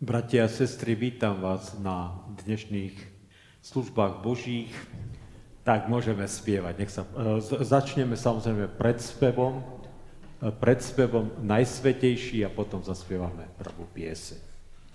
Bratia a sestry, vítam vás na dnešných službách Božích. Tak môžeme spievať. Začneme samozrejme predspevom Najsvätejší a potom zaspievame prvú pieseň.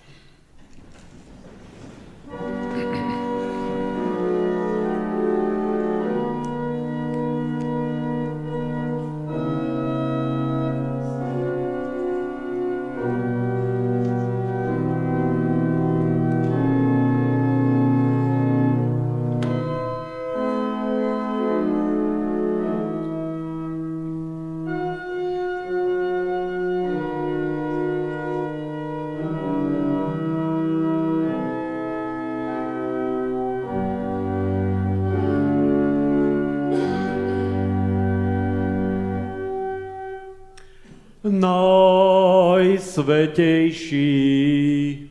Najsvätejší.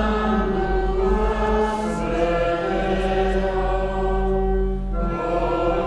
Oh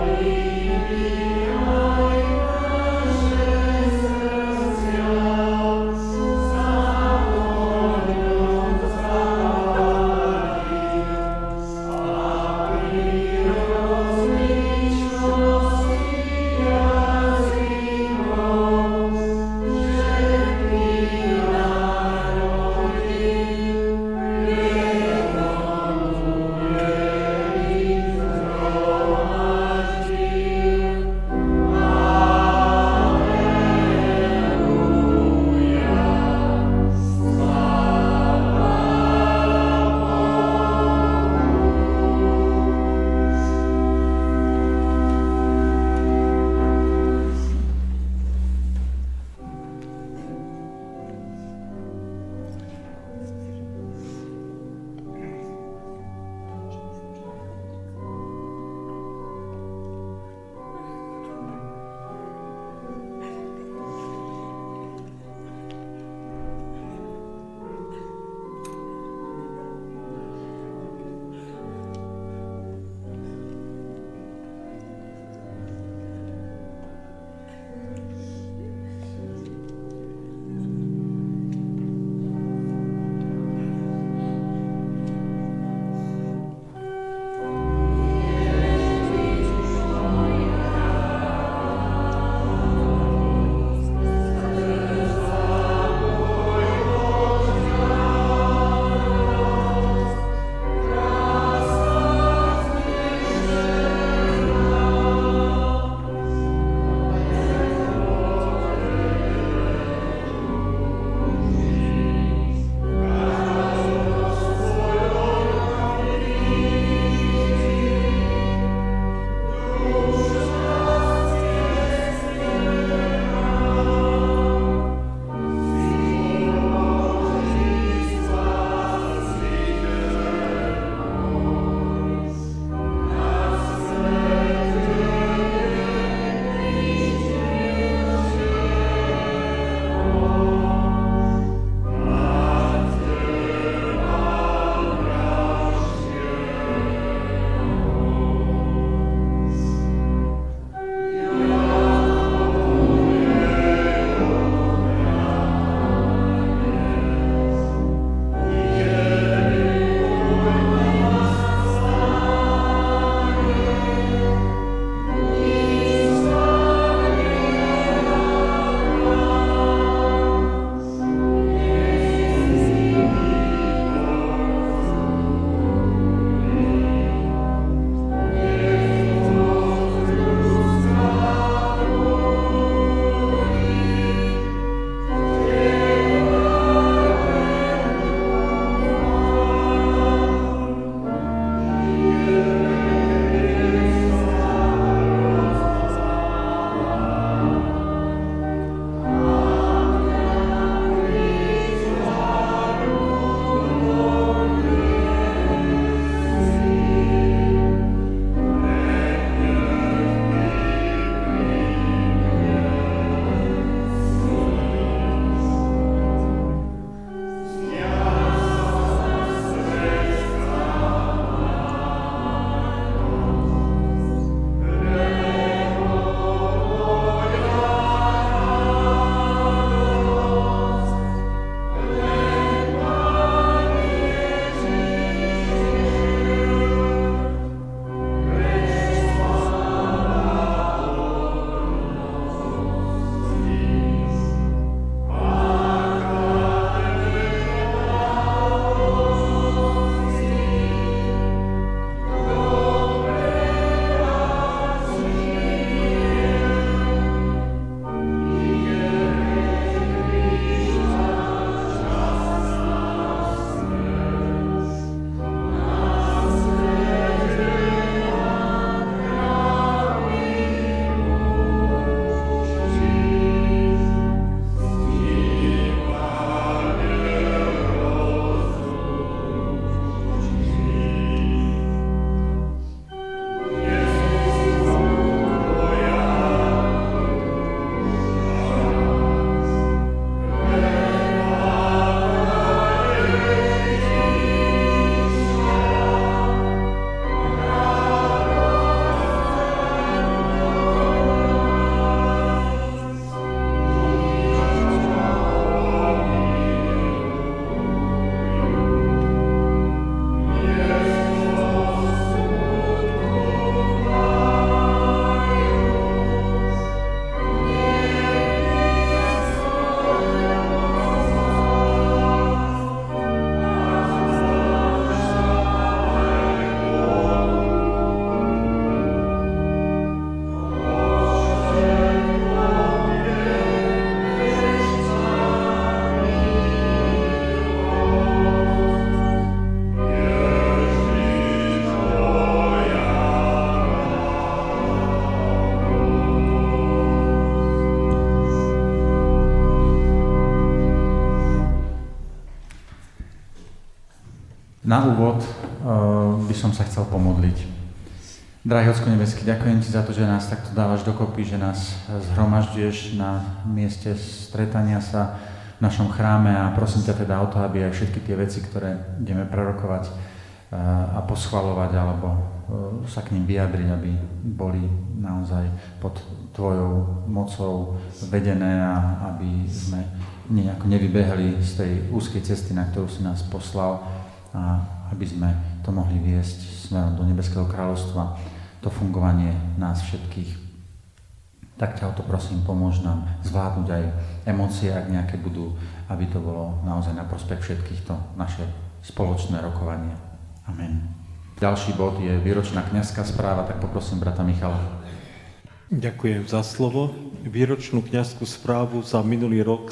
Na úvod by som sa chcel pomodliť. Drahý Otco nebeský, ďakujem Ti za to, že nás takto dávaš dokopy, že nás zhromažďuješ na mieste stretania sa v našom chráme a prosím ťa teda o to, aby aj všetky tie veci, ktoré ideme prerokovať a poschvaľovať alebo sa k ním vyjadriť, aby boli naozaj pod Tvojou mocou vedené a aby sme nejako nevybehli z tej úzkej cesty, na ktorú si nás poslal, a aby sme to mohli viesť smerom do Nebeského kráľovstva, to fungovanie nás všetkých. Tak ťa o to prosím, pomôž nám zvládnuť aj emócie, ak nejaké budú, aby to bolo naozaj na prospech všetkých, to naše spoločné rokovanie. Amen. Ďalší bod je výročná kňazská správa, tak poprosím brata Michala. Ďakujem za slovo. Výročnú kňazskú správu za minulý rok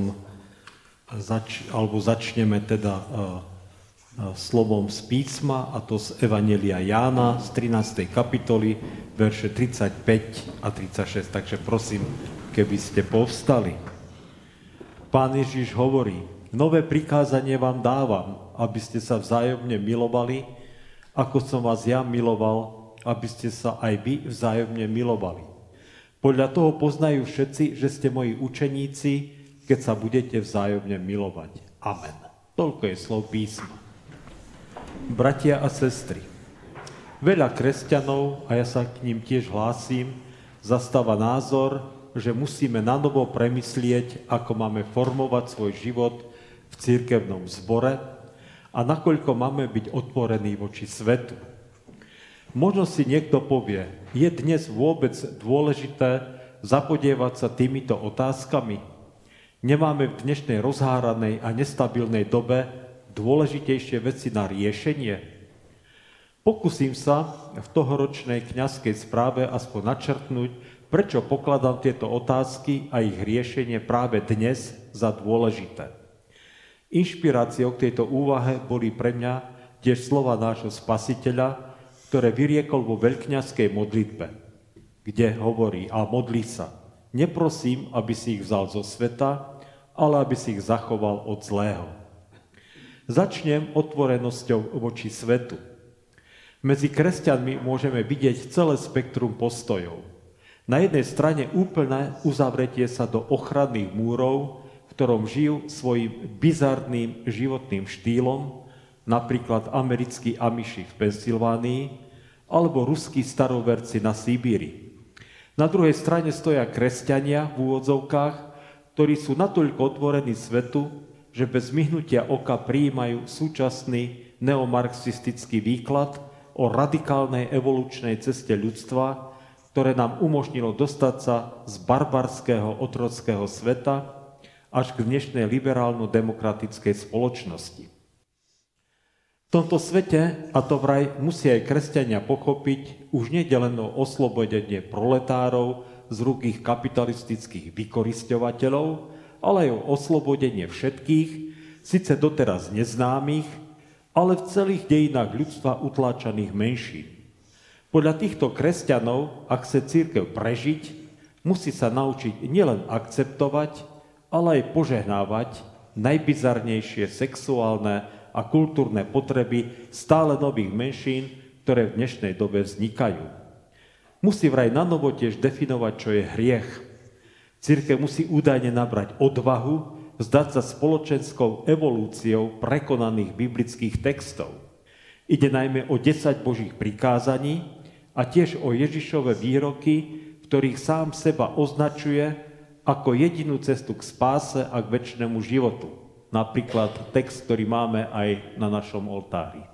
začneme teda slovom z písma, a to z Evanjelia Jána z 13. kapitoly, verše 35 a 36. Takže prosím, keby ste povstali. Pán Ježiš hovorí: nové prikázanie vám dávam, aby ste sa vzájomne milovali, ako som vás ja miloval, aby ste sa aj vy vzájomne milovali. Podľa toho poznajú všetci, že ste moji učeníci, keď sa budete vzájomne milovať. Amen. Toľko je slov písma. Bratia a sestry, veľa kresťanov, a ja sa k ním tiež hlásim, zastáva názor, že musíme nanovo premyslieť, ako máme formovať svoj život v cirkevnom zbore a nakoľko máme byť otvorení voči svetu. Možno si niekto povie, je dnes vôbec dôležité zapodievať sa týmito otázkami? Nemáme v dnešnej rozháranej a nestabilnej dobe dôležitejšie veci na riešenie? Pokúsim sa v tohoročnej kňazskej správe aspoň načrtnúť, prečo pokladám tieto otázky a ich riešenie práve dnes za dôležité. Inšpiráciou k tejto úvahe boli pre mňa tiež slova nášho Spasiteľa, ktoré vyriekol vo veľkňazskej modlitbe, kde hovorí a modlí sa: neprosím, aby si ich vzal zo sveta, ale aby si ich zachoval od zlého. Začnem otvorenosťou voči svetu. Medzi kresťanmi môžeme vidieť celé spektrum postojov. Na jednej strane úplné uzavretie sa do ochranných múrov, v ktorom žijú svojim bizarným životným štýlom, napríklad americkí Amiši v Pensylvánii alebo ruskí staroverci na Sibíri. Na druhej strane stoja kresťania v úvodzovkách, ktorí sú natoľko otvorení svetu, že bez myhnutia oka prijímajú súčasný neomarxistický výklad o radikálnej evolučnej ceste ľudstva, ktoré nám umožnilo dostať sa z barbarského otrockého sveta až k dnešnej liberálno-demokratickej spoločnosti. V tomto svete, a to vraj musí aj kresťania pochopiť, už nie je len o oslobodenie proletárov z rúk ich kapitalistických vykorisťovateľov, ale aj o oslobodenie všetkých, síce doteraz neznámych, ale v celých dejinách ľudstva utláčaných menšín. Podľa týchto kresťanov, ak chce cirkev prežiť, musí sa naučiť nielen akceptovať, ale aj požehnávať najbizarnejšie sexuálne a kultúrne potreby stále nových menšín, ktoré v dnešnej dobe vznikajú. Musí vraj nanovo tiež definovať, čo je hriech. Cirkev musí údajne nabrať odvahu, vzdať sa spoločenskou evolúciou prekonaných biblických textov. Ide najmä o 10 Božích prikázaní a tiež o Ježišove výroky, v ktorých sám seba označuje ako jedinú cestu k spáse a k večnému životu. Napríklad text, ktorý máme aj na našom oltári.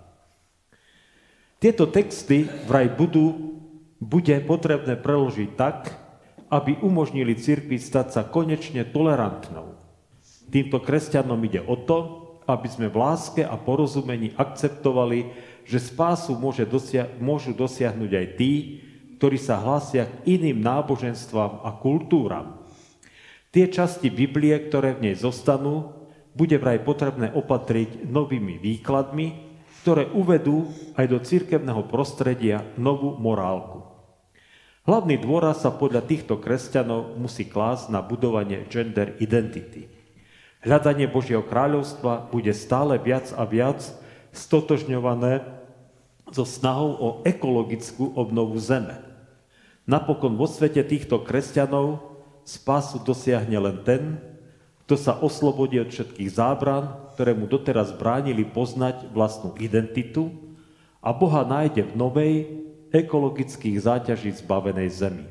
Tieto texty vraj bude potrebné preložiť tak, aby umožnili cirkvi stať sa konečne tolerantnou. Týmto kresťanom ide o to, aby sme v láske a porozumení akceptovali, že spásu môžu dosiahnuť aj tí, ktorí sa hlásia k iným náboženstvám a kultúram. Tie časti Biblie, ktoré v nej zostanú, bude vraj potrebné opatriť novými výkladmi, ktoré uvedú aj do cirkevného prostredia novú morálku. Hlavný dôraz sa podľa týchto kresťanov musí klásť na budovanie gender identity. Hľadanie Božieho kráľovstva bude stále viac a viac stotožňované so snahou o ekologickú obnovu zeme. Napokon vo svete týchto kresťanov spásu dosiahne len ten, kto sa oslobodí od všetkých zábran, ktoré mu doteraz bránili poznať vlastnú identitu a Boha nájde v novej, ekologických záťaží zbavenej zemi.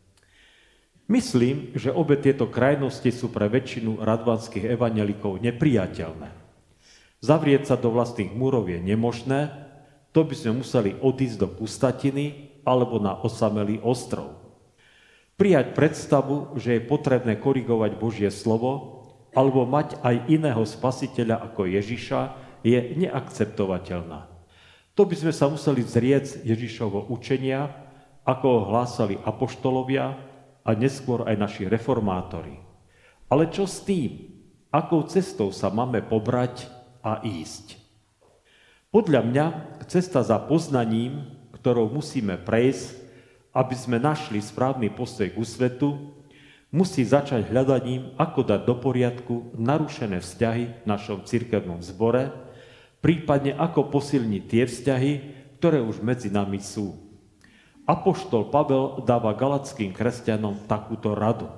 Myslím, že obe tieto krajnosti sú pre väčšinu radvanských evanjelikov nepriateľné. Zavrieť sa do vlastných múrov je nemožné, to by sme museli odísť do pustatiny alebo na osamelý ostrov. Prijať predstavu, že je potrebné korigovať Božie slovo alebo mať aj iného spasiteľa ako Ježiša, je neakceptovateľná. To by sme sa museli zrieť Ježišovho učenia, ako ho hlásali apoštolovia a neskôr aj naši reformátori. Ale čo s tým? Akou cestou sa máme pobrať a ísť? Podľa mňa cesta za poznaním, ktorou musíme prejsť, aby sme našli správny postoj ku svetu, musí začať hľadaním, ako dať do poriadku narušené vzťahy v našom cirkevnom zbore, prípadne ako posilniť tie vzťahy, ktoré už medzi nami sú. Apoštol Pavel dáva galackým kresťanom takúto radu.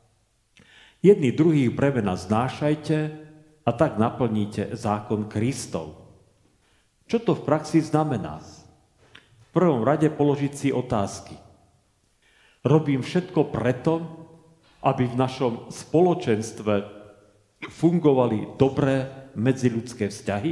Jedni druhých bremena znášajte a tak naplníte zákon Kristov. Čo to v praxi znamená? V prvom rade položiť si otázky. Robím všetko preto, aby v našom spoločenstve fungovali dobré medziľudské vzťahy?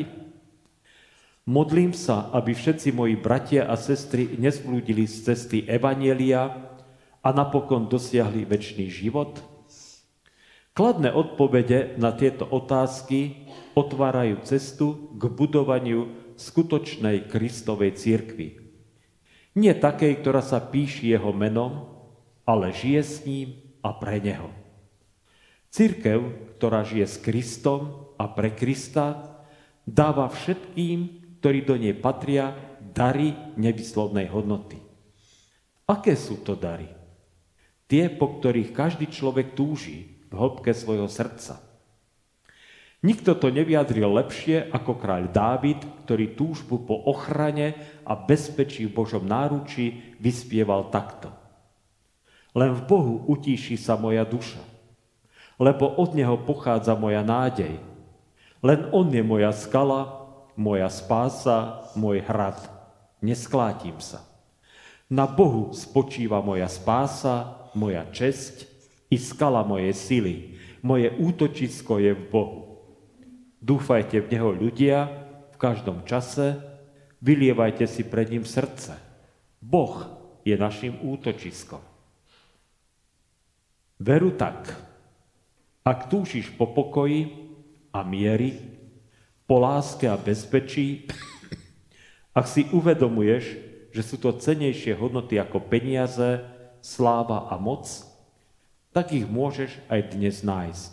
Modlím sa, aby všetci moji bratia a sestry nezblúdili z cesty evanjelia a napokon dosiahli večný život? Kladné odpovede na tieto otázky otvárajú cestu k budovaniu skutočnej Kristovej cirkvi. Nie takej, ktorá sa píši jeho menom, ale žije s ním a pre neho. Cirkev, ktorá žije s Kristom a pre Krista, dáva všetkým, ktorí do nej patria, dary nevyslovnej hodnoty. Aké sú to dary? Tie, po ktorých každý človek túži v hĺbke svojho srdca. Nikto to nevyjadril lepšie ako kráľ Dávid, ktorý túžbu po ochrane a bezpečí v Božom náručí vyspieval takto. Len v Bohu utíši sa moja duša, lebo od Neho pochádza moja nádej. Len On je moja skala, moja spása, môj hrad. Nesklátim sa. Na Bohu spočíva moja spása, moja česť i skala mojej sily. Moje útočisko je v Bohu. Dúfajte v Neho ľudia v každom čase, vylievajte si pred ním srdce. Boh je našim útočiskom. Veru tak, ak túžiš po pokoji a miery, po láske a bezpečí, ak si uvedomuješ, že sú to cennejšie hodnoty ako peniaze, sláva a moc, tak ich môžeš aj dnes nájsť.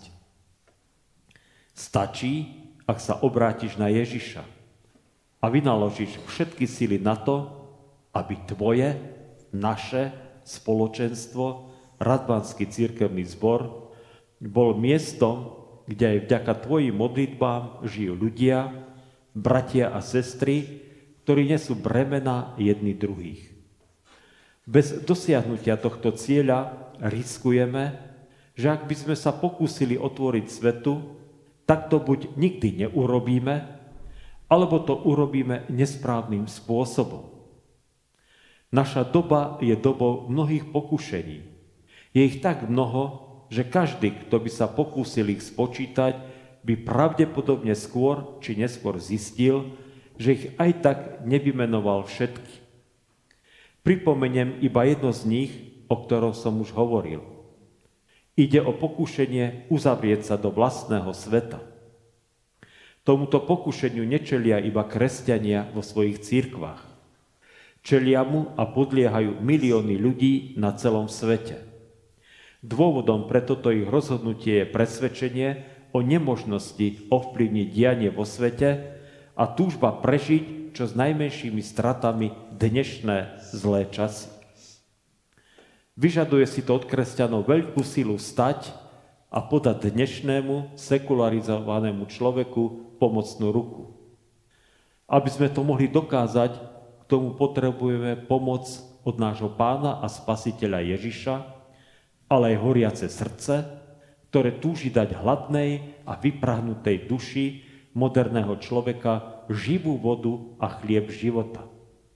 Stačí, ak sa obrátiš na Ježiša a vynaložíš všetky sily na to, aby tvoje, naše spoločenstvo, Radvanský cirkevný zbor, bol miestom, kde aj vďaka tvojim modlitbám žijú ľudia, bratia a sestry, ktorí nesú bremena jedni druhých. Bez dosiahnutia tohto cieľa riskujeme, že ak by sme sa pokúsili otvoriť svetu, tak to buď nikdy neurobíme, alebo to urobíme nesprávnym spôsobom. Naša doba je dobou mnohých pokušení. Je ich tak mnoho, že každý, kto by sa pokúsil ich spočítať, by pravdepodobne skôr či neskôr zistil, že ich aj tak nevymenoval všetky. Pripomeniem iba jedno z nich, o ktorom som už hovoril. Ide o pokušenie uzavrieť sa do vlastného sveta. Tomuto pokušeniu nečelia iba kresťania vo svojich cirkvách. Čelia mu a podliehajú milióny ľudí na celom svete. Dôvodom pre toto ich rozhodnutie je presvedčenie o nemožnosti ovplyvniť dianie vo svete a túžba prežiť čo s najmenšími stratami dnešné zlé časy. Vyžaduje si to od kresťanov veľkú silu vstať a podať dnešnému sekularizovanému človeku pomocnú ruku. Aby sme to mohli dokázať, k tomu potrebujeme pomoc od nášho Pána a Spasiteľa Ježiša, ale aj horiace srdce, ktoré túži dať hladnej a vyprahnutej duši moderného človeka živú vodu a chlieb života.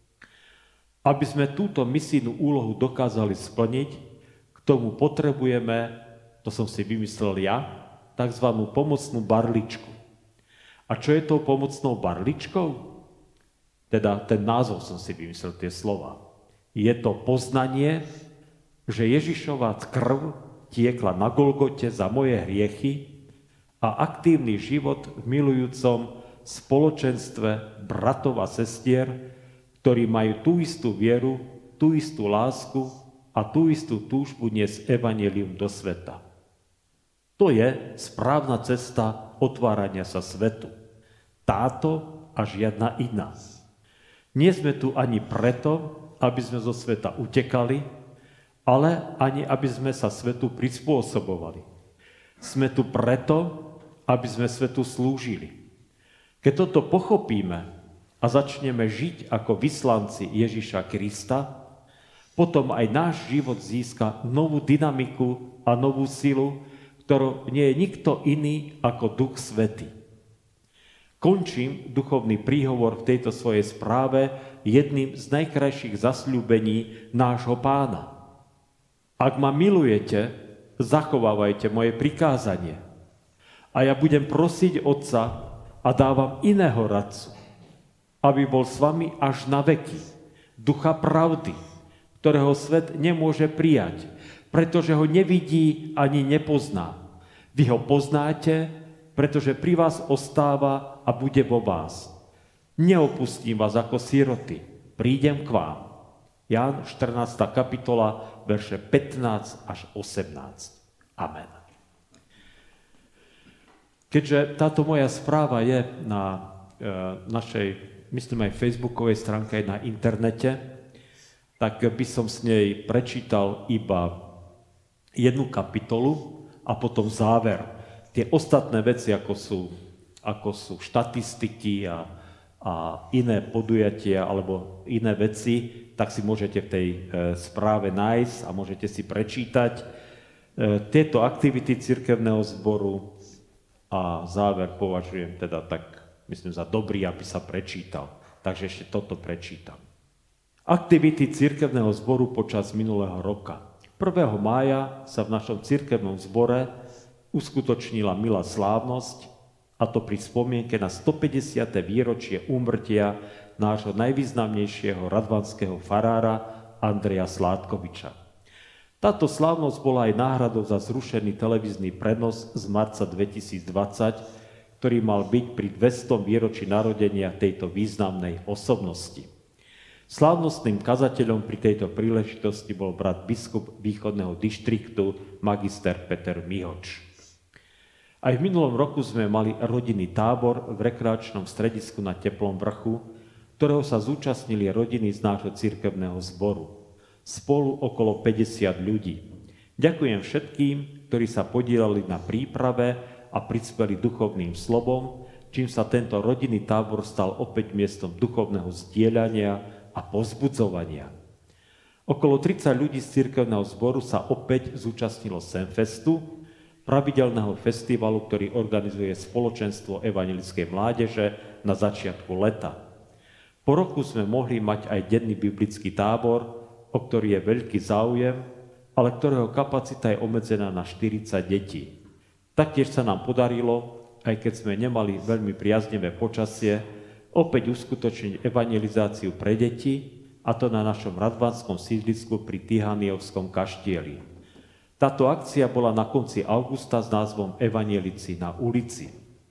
Aby sme túto misijnú úlohu dokázali splniť, k tomu potrebujeme, to som si vymyslel ja, tzv. Pomocnú barličku. A čo je tou pomocnou barličkou? Teda ten názov som si vymyslel, tie slova. Je to poznanie, že Ježišova krv tiekla na Golgote za moje hriechy a aktívny život v milujúcom spoločenstve bratov a sestier, ktorí majú tú istú vieru, tú istú lásku a tú istú túžbu niesť evanjelium do sveta. To je správna cesta otvárania sa svetu. Táto a žiadna iná. Nie sme tu ani preto, aby sme zo sveta utekali, ale ani aby sme sa svetu prispôsobovali. Sme tu preto, aby sme svetu slúžili. Keď toto pochopíme a začneme žiť ako vyslanci Ježiša Krista, potom aj náš život získa novú dynamiku a novú silu, ktorou nie je nikto iný ako Duch Svätý. Končím duchovný príhovor v tejto svojej správe jedným z najkrajších zasľúbení nášho Pána. Ak ma milujete, zachovávajte moje prikázanie. A ja budem prosiť Otca a dávam iného radcu, aby bol s vami až na veky, Ducha pravdy, ktorého svet nemôže prijať, pretože ho nevidí ani nepozná. Vy ho poznáte, pretože pri vás ostáva a bude vo vás. Neopustím vás ako siroty, prídem k vám. Ján 14. kapitola, verše 15 až 18. Amen. Keďže táto moja správa je na našej, myslím aj facebookovej stránke, na internete, tak by som s nej prečítal iba jednu kapitolu a potom záver. Tie ostatné veci, ako sú štatistiky a iné podujatia alebo iné veci, tak si môžete v tej správe nájsť a môžete si prečítať tieto aktivity cirkevného zboru a záver považujem teda tak, myslím, za dobrý, aby sa prečítal. Takže ešte toto prečítam. Aktivity cirkevného zboru počas minulého roka. 1. mája sa v našom cirkevnom zbore uskutočnila milá slávnosť, a to pri spomienke na 150. výročie úmrtia nášho najvýznamnejšieho radvanského farára Andreja Sládkoviča. Táto slávnosť bola aj náhradou za zrušený televízny prenos z marca 2020, ktorý mal byť pri 200. výročí narodenia tejto významnej osobnosti. Slávnostným kazateľom pri tejto príležitosti bol brat biskup východného dištriktu magister Peter Mihoč. Aj v minulom roku sme mali rodinný tábor v rekreačnom stredisku na Teplom vrchu, ktorého sa zúčastnili rodiny z nášho cirkevného zboru. Spolu okolo 50 ľudí. Ďakujem všetkým, ktorí sa podielali na príprave a prispeli duchovným slovom, čím sa tento rodinný tábor stal opäť miestom duchovného zdieľania a povzbudzovania. Okolo 30 ľudí z cirkevného zboru sa opäť zúčastnilo Semfestu, pravidelného festivalu, ktorý organizuje Spoločenstvo evanjelickej mládeže na začiatku leta. Po roku sme mohli mať aj denný biblický tábor, o ktorý je veľký záujem, ale ktorého kapacita je obmedzená na 40 detí. Taktiež sa nám podarilo, aj keď sme nemali veľmi priaznivé počasie, opäť uskutočniť evangelizáciu pre deti, a to na našom radvanskom sídlisku pri Tihaniovskom kaštieli. Táto akcia bola na konci augusta s názvom Evanjelici na ulici.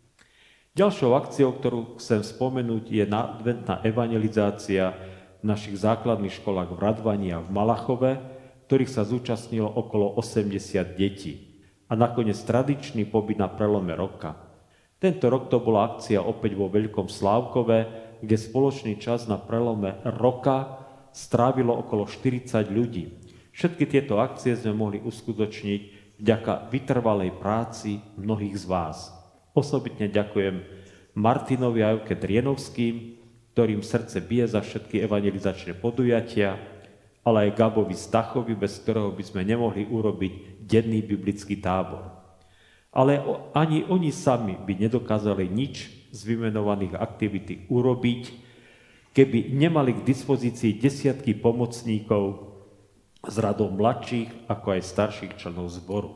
Ďalšou akciou, ktorú chcem spomenúť, je adventná evangelizácia v našich základných školách v Radvani a v Malachove, ktorých sa zúčastnilo okolo 80 detí. A nakoniec tradičný pobyt na prelome roka. Tento rok to bola akcia opäť vo Veľkom Slávkove, kde spoločný čas na prelome roka strávilo okolo 40 ľudí. Všetky tieto akcie sme mohli uskutočniť vďaka vytrvalej práci mnohých z vás. Osobitne ďakujem Martinovi a Jovke Drienovským, ktorým srdce bije za všetky evangelizačné podujatia, ale aj Gabovi Stachovi, bez ktorého by sme nemohli urobiť denný biblický tábor. Ale ani oni sami by nedokázali nič z vymenovaných aktivít urobiť, keby nemali k dispozícii desiatky pomocníkov z radov mladších, ako aj starších členov zboru.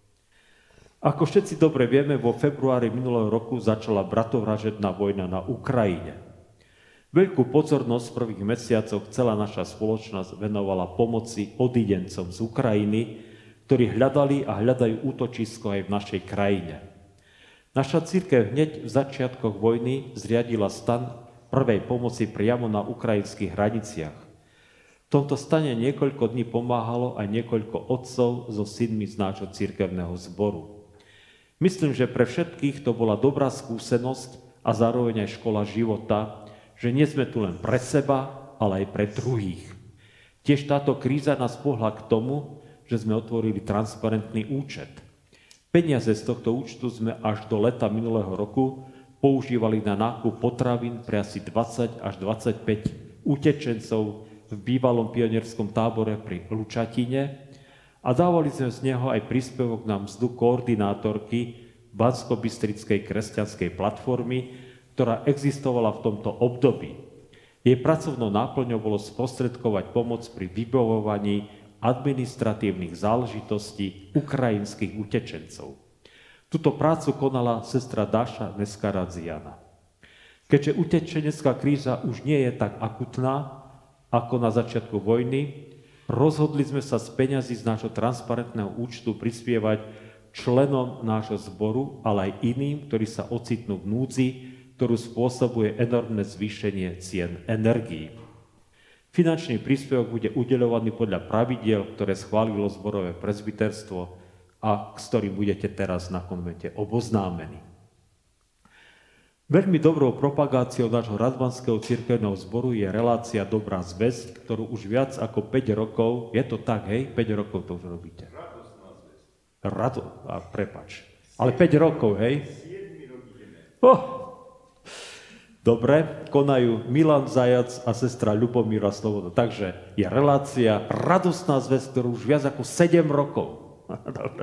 Ako všetci dobre vieme, vo februári minulého roku začala bratovražedná vojna na Ukrajine. Veľkú pozornosť v prvých mesiacoch celá naša spoločnosť venovala pomoci odídencom z Ukrajiny, ktorí hľadali a hľadajú útočisko aj v našej krajine. Naša cirkev hneď v začiatkoch vojny zriadila stan prvej pomoci priamo na ukrajinských hraniciach. V tomto stane niekoľko dní pomáhalo aj niekoľko otcov so synmi z nášho cirkevného zboru. Myslím, že pre všetkých to bola dobrá skúsenosť a zároveň aj škola života, že nie sme tu len pre seba, ale aj pre druhých. Tiež táto kríza nás pohla k tomu, že sme otvorili transparentný účet. Peniaze z tohto účtu sme až do leta minulého roku používali na nákup potravín pre asi 20 až 25 utečencov v bývalom pionierskom tábore pri Lučatine a dávali sme z neho aj príspevok na mzdu koordinátorky Banskobystrickej kresťanskej platformy, ktorá existovala v tomto období. Jej pracovnou náplňou bolo sprostredkovať pomoc pri vybavovaní administratívnych záležitostí ukrajinských utečencov. Túto prácu konala sestra Dáša Neskaradziana. Keďže utečenecká kríza už nie je tak akutná ako na začiatku vojny, rozhodli sme sa z peňazí z nášho transparentného účtu prispievať členom nášho zboru, ale aj iným, ktorí sa ocitnú v núdzi, ktorú spôsobuje enormné zvýšenie cien energií. Finančný príspevok bude udeľovaný podľa pravidiel, ktoré schválilo zborové presbyterstvo a s ktorým budete teraz na konvente oboznámení. Veľmi dobrou propagáciou nášho Radvanského cirkevného zboru je relácia Dobrá zvesť, ktorú už viac ako 5 rokov, je to tak, hej? 5 rokov to už robíte. Prepáč. Ale 5 rokov, hej? Dobre, konajú Milan Zajac a sestra Ľubomíra Sloboda. Takže je relácia Radostná zvesť, ktorú už viac ako 7 rokov. Dobre.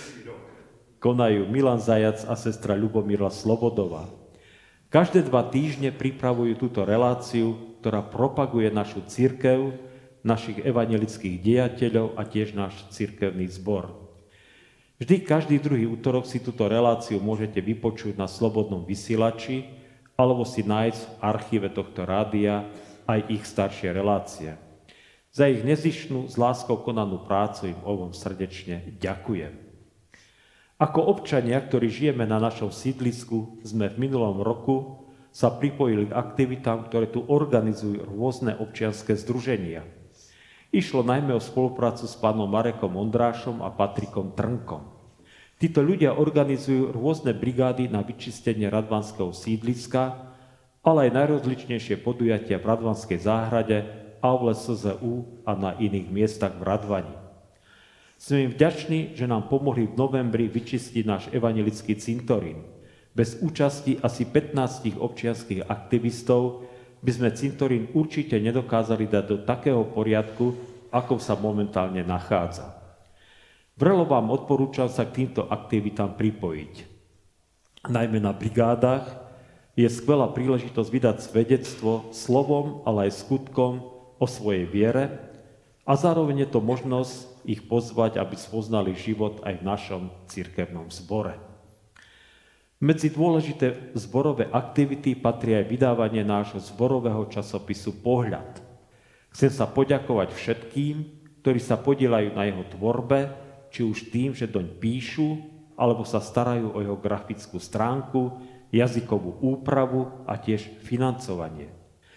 Konajú Milan Zajac a sestra Ľubomíra Slobodová. Každé 2 týždne pripravujú túto reláciu, ktorá propaguje našu cirkev, našich evanjelických dejateľov a tiež náš cirkevný zbor. Vždy každý druhý útorok si túto reláciu môžete vypočuť na Slobodnom vysielači alebo si nájsť v archíve tohto rádia aj ich staršie relácie. Za ich nezištnú, s láskou konanú prácu im obom srdečne ďakujem. Ako občania, ktorí žijeme na našom sídlisku, sme v minulom roku sa pripojili k aktivitám, ktoré tu organizujú rôzne občianske združenia. Išlo najmä o spoluprácu s pánom Marekom Ondrášom a Patrikom Trnkom. Títo ľudia organizujú rôzne brigády na vyčistenie radvanského sídliska, ale aj najrozličnejšie podujatia v Radvanskej záhrade, Aule SZU a na iných miestach v Radvani. Sme im vďační, že nám pomohli v novembri vyčistiť náš evanjelický cintorín. Bez účasti asi 15 občianskych aktivistov by sme cintorín určite nedokázali dať do takého poriadku, ako sa momentálne nachádza. Vrelo vám odporúčam sa k týmto aktivitám pripojiť. Najmä na brigádach je skvelá príležitosť vydať svedectvo slovom, ale aj skutkom o svojej viere a zároveň je to možnosť ich pozvať, aby spoznali život aj v našom cirkevnom zbore. Medzi dôležité zborové aktivity patrí aj vydávanie nášho zborového časopisu Pohľad. Chcem sa poďakovať všetkým, ktorí sa podieľajú na jeho tvorbe, či už tým, že doň píšu, alebo sa starajú o jeho grafickú stránku, jazykovú úpravu a tiež financovanie.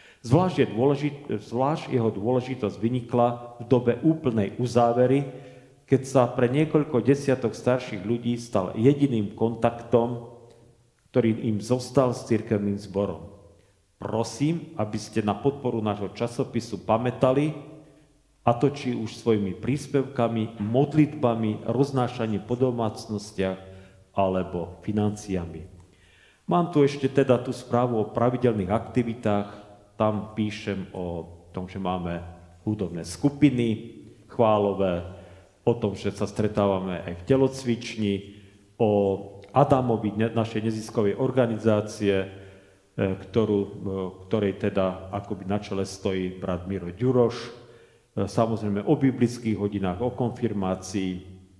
Zvlášť jeho dôležitosť vynikla v dobe úplnej uzávery, keď sa pre niekoľko desiatok starších ľudí stal jediným kontaktom, ktorý im zostal s cirkevným zborom. Prosím, aby ste na podporu nášho časopisu pamätali, a to či už svojimi príspevkami, modlitbami, roznášaním po domácnostiach alebo financiami. Mám tu ešte teda tú správu o pravidelných aktivitách tam píšem o tom, že máme hudobné skupiny chválové, o tom, že sa stretávame aj v telocvični, o Adamovi, našej neziskovej organizácie, ktorej teda akoby na čele stojí brat Miro Ďuroš, samozrejme o biblických hodinách, o konfirmácii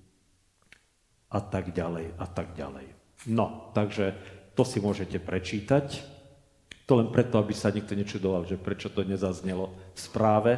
a tak ďalej, a tak ďalej. No, takže to si môžete prečítať. To len preto, aby sa nikto nečudoval, že prečo to nezaznelo v správe.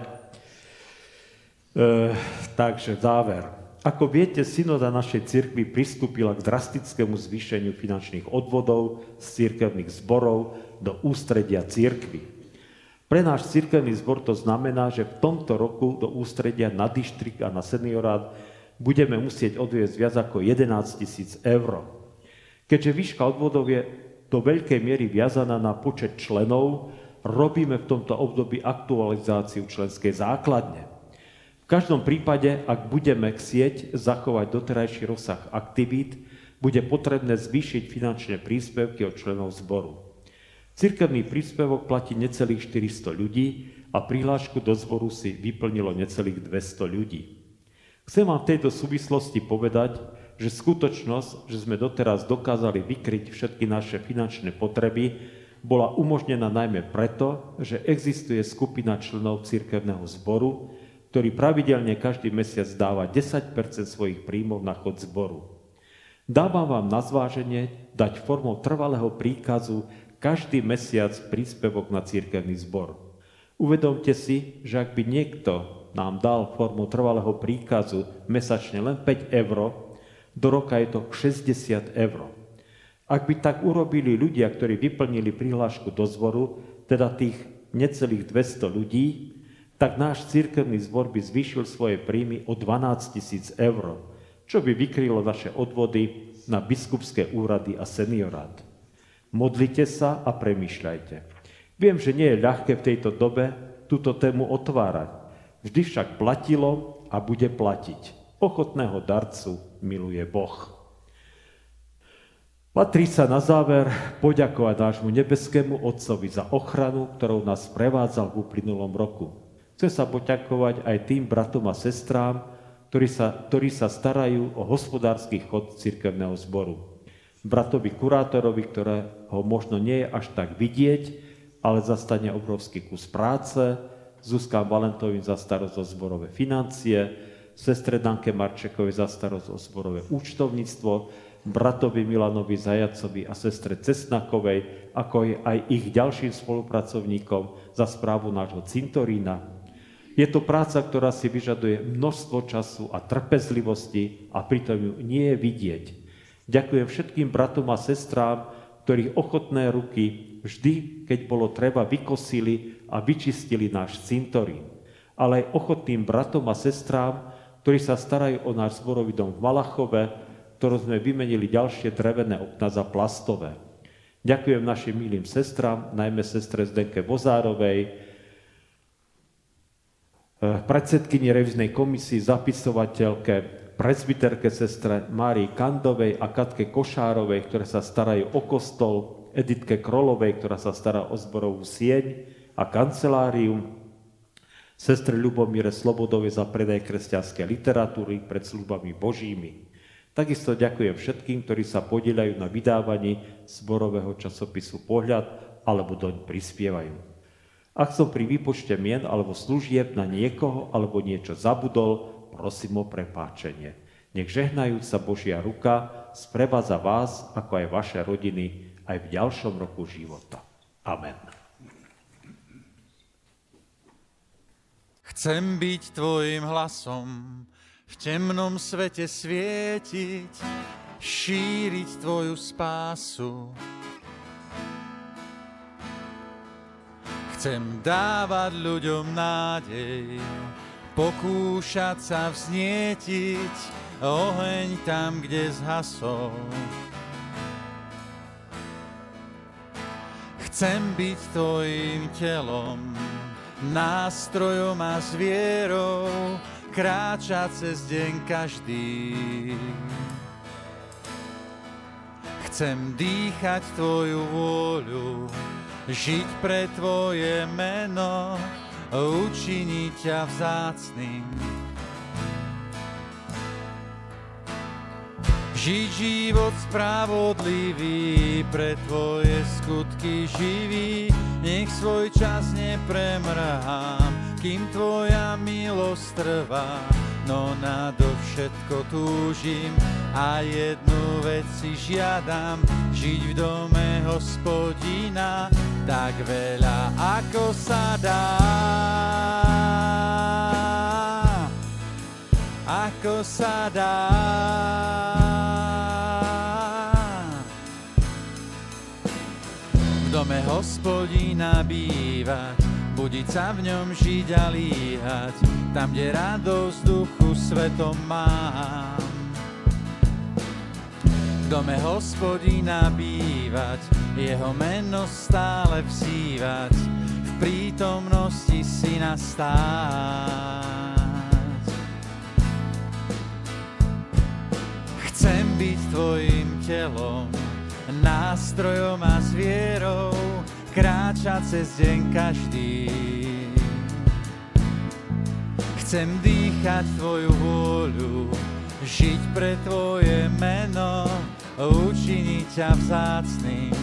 Takže záver. Ako viete, synoda našej cirkvi pristúpila k drastickému zvýšeniu finančných odvodov z cirkevných zborov do ústredia cirkvi. Pre náš cirkevný zbor to znamená, že v tomto roku do ústredia na dištrik a na seniorát budeme musieť odviesť viac ako 11 000 eur. Keďže výška odvodov je do veľkej miery viazaná na počet členov, robíme v tomto období aktualizáciu členskej základne. V každom prípade, ak budeme chcieť zachovať doterajší rozsah aktivít, bude potrebné zvýšiť finančné príspevky od členov zboru. Cirkevný príspevok platí necelých 400 ľudí a prihlášku do zboru si vyplnilo necelých 200 ľudí. Chcem vám v tejto súvislosti povedať, že skutočnosť, že sme doteraz dokázali vykryť všetky naše finančné potreby, bola umožnená najmä preto, že existuje skupina členov cirkevného zboru, ktorý pravidelne každý mesiac dáva 10% svojich príjmov na chod zboru. Dávam vám na zváženie dať formou trvalého príkazu každý mesiac príspevok na cirkevný zbor. Uvedomte si, že ak by niekto nám dal formou trvalého príkazu mesačne len 5 eur, do roka je to 60 eur. Ak by tak urobili ľudia, ktorí vyplnili prihlášku do zboru, teda tých necelých 200 ľudí, tak náš cirkevný zbor by zvýšil svoje príjmy o 12 000 eur, čo by vykrylo naše odvody na biskupské úrady a seniorát. Modlite sa a premýšľajte. Viem, že nie je ľahké v tejto dobe túto tému otvárať. Vždy však platilo a bude platiť. Ochotného darcu miluje Boh. Patrí sa na záver poďakovať nášmu nebeskému Otcovi za ochranu, ktorou nás prevádzal v uplynulom roku. Chcem sa poďakovať aj tým bratom a sestrám, ktorí sa starajú o hospodársky chod cirkevného zboru. Bratovi kurátorovi, ktorého možno nie je až tak vidieť, ale zastane obrovský kus práce, Zuzka Valentovým za starosť o zborové financie, sestre Danke Marčekovej za starosť o zborové účtovníctvo, bratovi Milanovi Zajacovi a sestre Cesnakovej, ako aj ich ďalším spolupracovníkom za správu nášho cintorína. Je to práca, ktorá si vyžaduje množstvo času a trpezlivosti a pritom ju nie je vidieť. Ďakujem všetkým bratom a sestrám, ktorých ochotné ruky vždy, keď bolo treba, vykosili a vyčistili náš cintorín. Ale aj ochotným bratom a sestrám, ktorí sa starajú o náš zborový dom v Malachove, ktorom sme vymenili ďalšie drevené okná za plastové. Ďakujem našim milým sestram, najmä sestre Zdenke Vozárovej, predsedkyni revíznej komisii, zapisovateľke, presbyterke sestre Márii Kandovej a Katke Košárovej, ktoré sa starajú o kostol, Editke Krolovej, ktorá sa stará o zborovú sieň a kanceláriu, sestre Ľubomíre Slobodovej za predaj kresťanskej literatúry pred službami Božími. Takisto ďakujem všetkým, ktorí sa podieľajú na vydávaní zborového časopisu Pohľad alebo doň prispievajú. Ak som pri výpočte mien alebo služieb na niekoho alebo niečo zabudol, prosím o prepáčenie. Nech žehnajúca Božia ruka sprevádza vás, ako aj vaše rodiny, aj v ďalšom roku života. Amen. Chcem byť tvojim hlasom, v temnom svete svietiť, šíriť tvoju spásu. Chcem dávať ľuďom nádej, pokúšať sa vznietiť oheň tam, kde zhasol. Chcem byť tvojim telom, nástrojom a zvierou, kráčať cez deň každý. Chcem dýchať tvoju vôľu, žiť pre Tvoje meno, učiniť ťa vzácnym. Žiť život spravodlivý, pre Tvoje skutky živý, nech svoj čas nepremrhám, kým Tvoja milosť trvá. No nadovšetko túžim a jednu vec si žiadam, žiť v dome Hospodina tak veľa, ako sa dá. Ako sa dá. V dome Hospodina bývať, budiť sa v ňom žiť a líhať, tam, kde radosť Duchu Svetom mám. V dome Hospodina bývať, jeho meno stále vzývať, v prítomnosti Syna stáť. Chcem byť tvojim telom, nástrojom a zvierou, kráčať cez deň každý. Chcem dýchať tvoju vôľu, žiť pre tvoje meno, učiniť ťa vzácnym.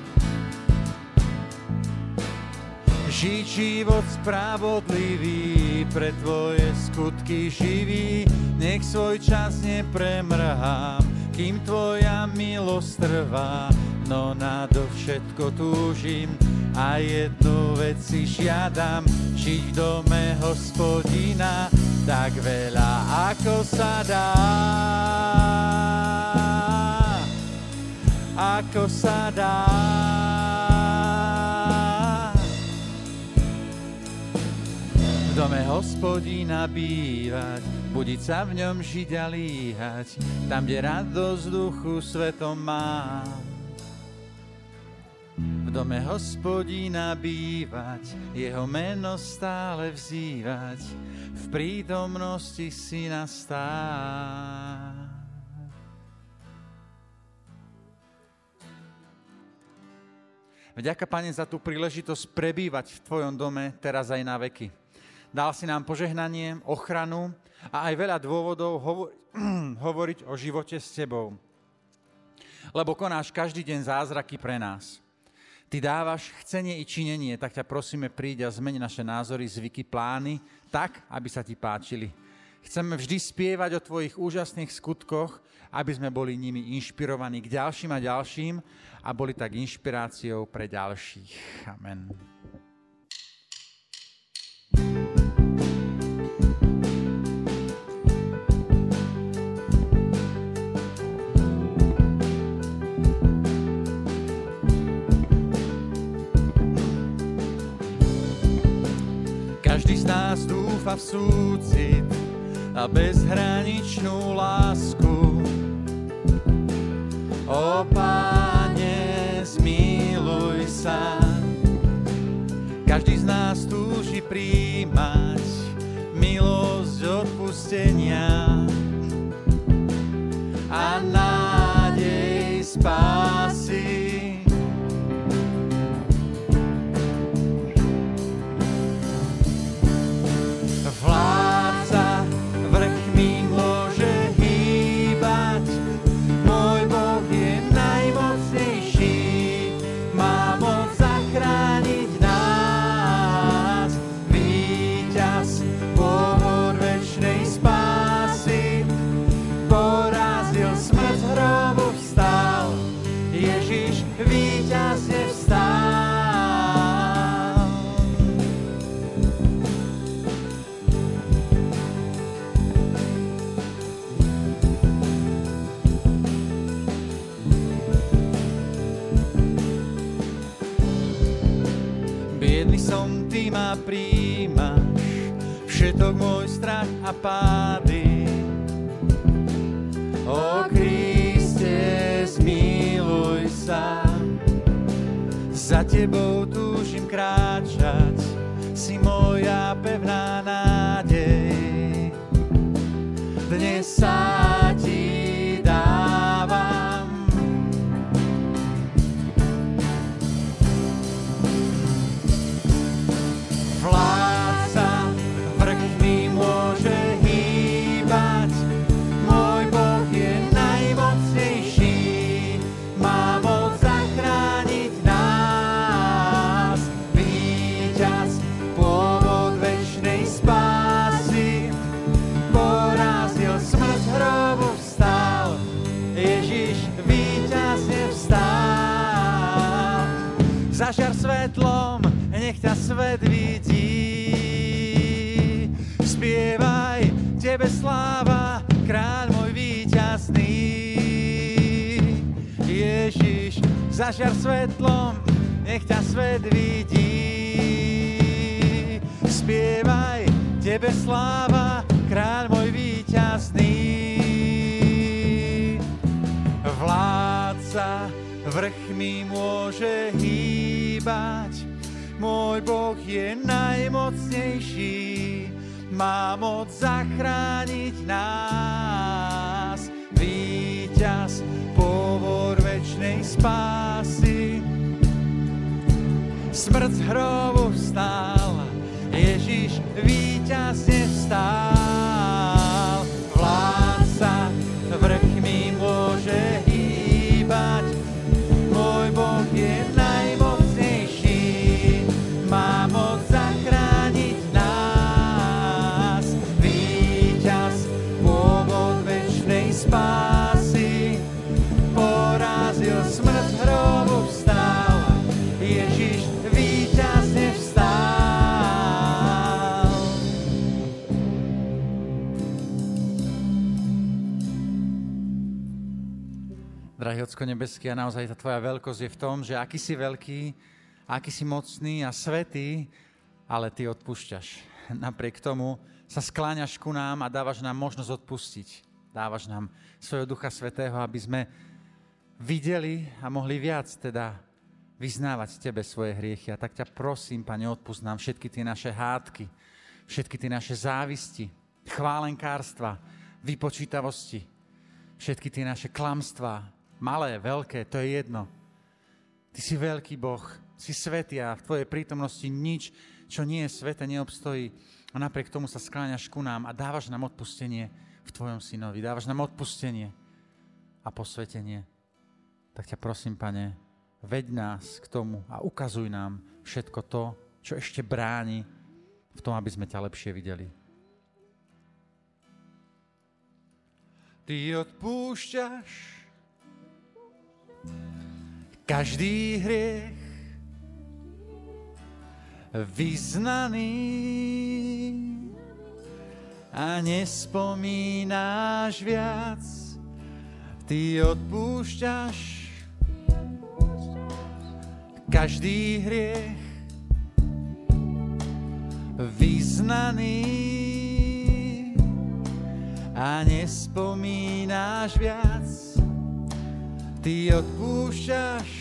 Žiť život spravodlivý, pre tvoje skutky živý, nech svoj čas nepremrhám, kým tvoja milosť trvá. No nadovšetko túžim a jednu vec si žiadam, žiť v dome Hospodina tak veľa, ako sa dá. Ako sa dá. V dome Hospodina bývať, budiť sa v ňom žiť a líhať, tam, kde radosť Duchu Svetom mám. V dome Hospodina bývať, jeho meno stále vzývať, v prítomnosti Syna stáť. Vďaka, Pane, za tú príležitosť prebývať v Tvojom dome teraz aj na veky. Dal si nám požehnanie, ochranu a aj veľa dôvodov hovoriť o živote s Tebou. Lebo konáš každý deň zázraky pre nás. Ty dávaš chcenie i činenie, tak ťa prosíme, príď a zmeň naše názory, zvyky, plány, tak, aby sa Ti páčili. Chceme vždy spievať o Tvojich úžasných skutkoch, aby sme boli nimi inšpirovaní k ďalším a ďalším a boli tak inšpiráciou pre ďalších. Amen. Každý z nás dúfa v súcit a bezhraničnú lásku. Ó Páne, zmiluj sa. Každý z nás túži prijímať milosť odpustenia a nádej spásy. Vládca vrchmi môže hýbať, môj Boh je najmocnejší, má moc zachrániť nás. Víťaz, pôvod večnej spásy, porazil smrť, z hrobu vstal, Ježiš víťazne vstal. Biedný som, Ty ma príjmaš, všetok môj strach a pády. Ó Kriste, zmiluj sa, za Tebou túžim kráčať, si moja pevná nádej. Dnes sa Ti dávam, svetlom, nech ťa svet vidí. Spievaj, tebe sláva, kráľ môj víťazný. Ježiš, zažiar svetlom, nech ťa svet vidí. Spievaj, tebe sláva, kráľ môj víťazný. Vládca vrchmi môže hýbať, môj Boh je najmocnejší, má moc zachrániť nás. Víťaz, povor večnej spásy, smrť z hrobu vstal, Ježiš víťazne vstal. Vládca vrchmi môže hýbať, môj Boh je najmocnejší, má moc zachrániť nás. Víťaz, pôvod večnej spásy, porazil smrť z hrobu vstal, Ježiš víťazne vstal. Drahý Ocko nebeský, a naozaj tá tvoja veľkosť je v tom, že aký si veľký, aký si mocný a svätý, ale ty odpúšťaš. Napriek tomu sa skláňaš ku nám a dávaš nám možnosť odpustiť. Dávaš nám svojho Ducha Svätého, aby sme videli a mohli viac teda vyznávať tebe svoje hriechy. A tak ťa prosím, Pane, odpusť nám všetky tie naše hádky, všetky tie naše závisti, chválenkárstva, vypočítavosti, všetky tie naše klamstvá, malé, veľké, to je jedno. Ty si veľký Boh, si svätý a v tvojej prítomnosti nič, čo nie je sväté, neobstojí. A napriek tomu sa skláňaš ku nám a dávaš nám odpustenie v tvojom synovi. Dávaš nám odpustenie a posvetenie. Tak ťa prosím, Pane, veď nás k tomu a ukazuj nám všetko to, čo ešte bráni v tom, aby sme ťa lepšie videli. Ty odpúšťaš každý hriech, vyznaný, a nespomínáš viac. Ty odpúšťaš každý hriech, vyznaný, a nespomínáš viac. Ty odpúšťaš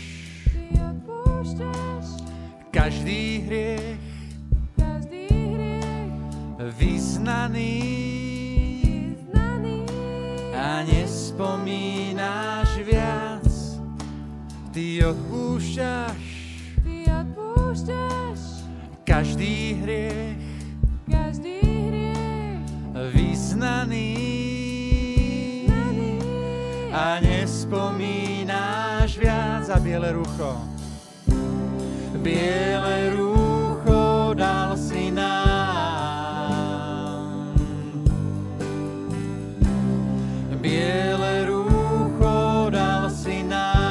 každý hriech, vyznaný, a nespomínáš viac. Ty odpúšťaš každý hriech, vyznaný, a nespomínáš viac. A biele rúcho dal si nám. Biele rúcho dal si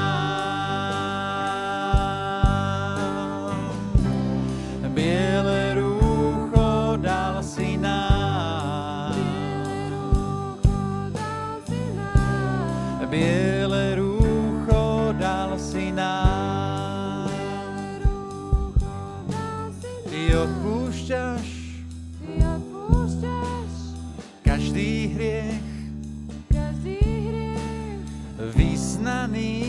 nám. Biele rúcho dal si nám. Biele rúcho dal si nám. Ty odpúšťaš každý hriech, vyznaný,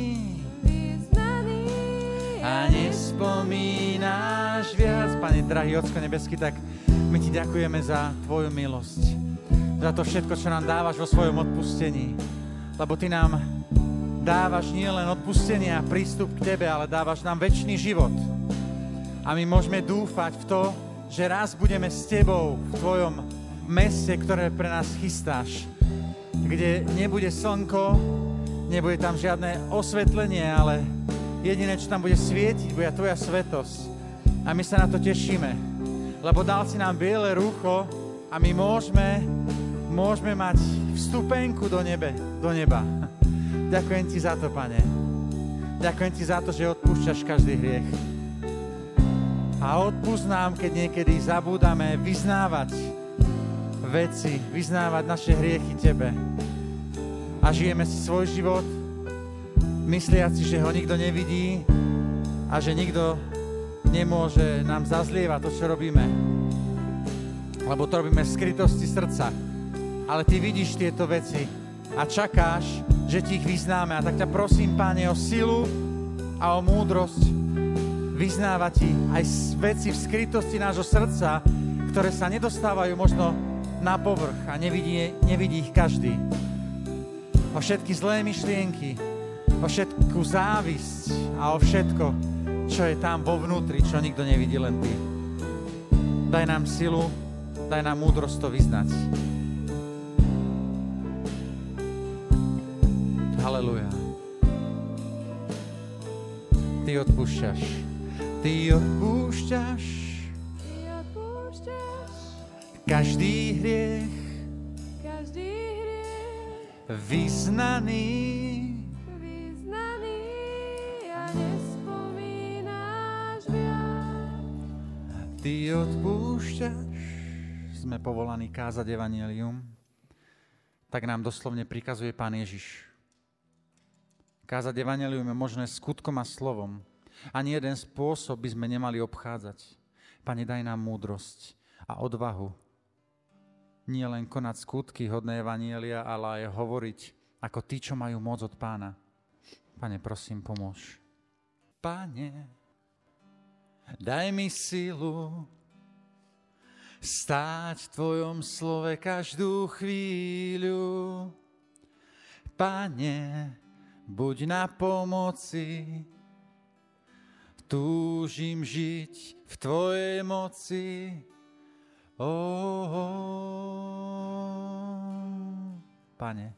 a nespomínáš viac. Pane, drahý Ocko nebeský, tak my ti ďakujeme za tvoju milosť, za to všetko, čo nám dávaš vo svojom odpustení. Lebo ty nám dávaš nielen odpustenie a prístup k tebe, ale dávaš nám večný život. A my môžeme dúfať v to, že raz budeme s tebou v tvojom meste, ktoré pre nás chystáš, kde nebude slnko, nebude tam žiadne osvetlenie, ale jediné, čo tam bude svietiť, bude tvoja svetosť. A my sa na to tešíme, lebo dal si nám biele rúcho a my môžeme mať vstupenku do neba. Ďakujem ti za to, Pane. Ďakujem ti za to, že odpúšťaš každý hriech. A odpusť nám, keď niekedy zabúdame vyznávať veci, vyznávať naše hriechy Tebe. A žijeme si svoj život, mysliaci, že ho nikto nevidí a že nikto nemôže nám zazlievať to, čo robíme. Lebo to robíme v skrytosti srdca. Ale Ty vidíš tieto veci a čakáš, že Ti ich vyznáme. A tak ťa prosím, Páne, o silu a o múdrosť vyznávať Ti aj veci v skrytosti nášho srdca, ktoré sa nedostávajú možno na povrch a nevidí ich každý. O všetky zlé myšlienky, o všetku závisť a o všetko, čo je tam vo vnútri, čo nikto nevidí, len Ty. Daj nám silu, daj nám múdrosť to vyznať. Halelujá. Ty odpúšťaš. Ty odpúšťaš každý hriech vyznaný a nespomínaš viac. Ty odpúšťaš. Sme povolaní kázať evanjelium. Tak nám doslovne prikazuje Pán Ježiš. Kázať evanjelium je možné skutkom a slovom. Ani jeden spôsob by sme nemali obchádzať. Pane, daj nám múdrosť a odvahu. Nie len konať skutky hodné evanjelia, ale aj hovoriť ako tí, čo majú moc od Pána. Pane, prosím, pomôž. Pane, daj mi silu stáť v Tvojom slove každú chvíľu. Pane, buď na pomoci, túžim žiť v Tvojej moci. Pane,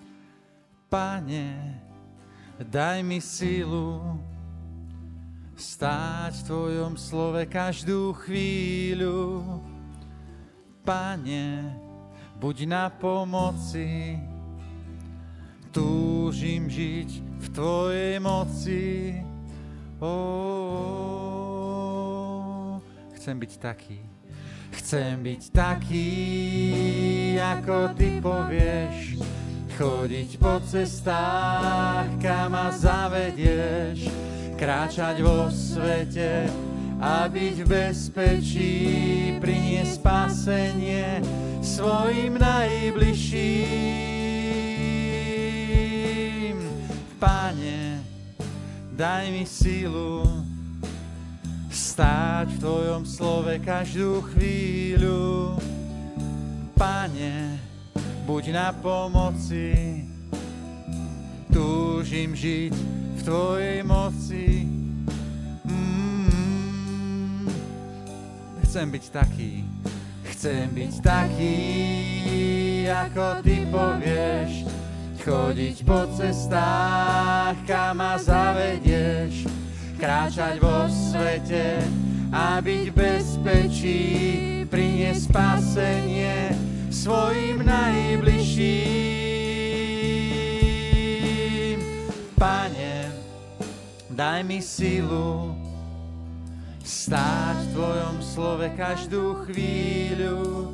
daj mi silu stáť v Tvojom slove každú chvíľu. Pane, buď na pomoci, túžim žiť v Tvojej moci. Chcem byť taký. Chcem byť taký, ako Ty povieš, chodiť po cestách, kam ma zavedieš, kráčať vo svete a byť v bezpečí, priniesť spasenie svojim najbližším. Pane, daj mi silu stáť v Tvojom slove každú chvíľu. Pane, buď na pomoci, túžim žiť v Tvojej moci. Chcem byť taký, ako Ty povieš, chodiť po cestách, kam ma zavedieš, kráčať vo svete a byť v bezpečí, priniesť spasenie svojim najbližším. Pane, daj mi silu stáť v Tvojom slove každú chvíľu.